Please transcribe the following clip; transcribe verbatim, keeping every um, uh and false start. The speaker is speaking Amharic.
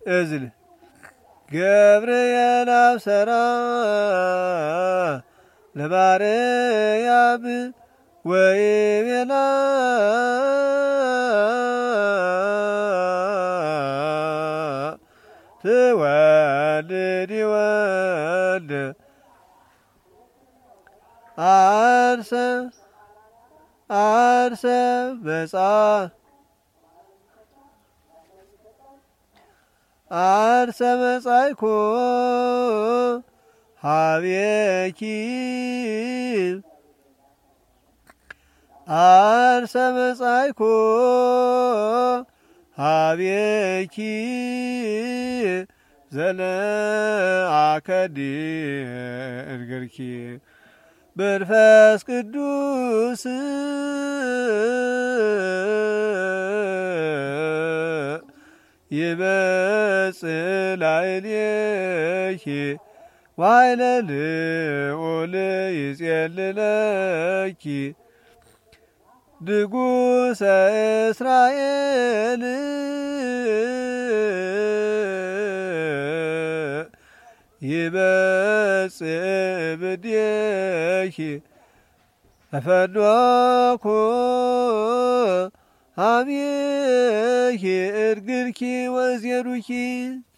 እዝል ገብርኤል አብሰራ ለማርያም ወይቤላ ትወልድ ወልድ አንሰ አንሰ መጻ አንሰ መጻይኮ ሀቤኪ አንሰ መጻይኮ ሀቤኪ ዘለአከዲ እርግርኪ መንፈስ ቅዱስ ይመጽእ ላዕሌኪ ወኃይለ ልዑል ይጼልለኪ ንጉሠ እስራኤል ይመጽእ እምኔኪ ተፈኖኩ ሀቤኪ እርግርኪ ወዜኑኪ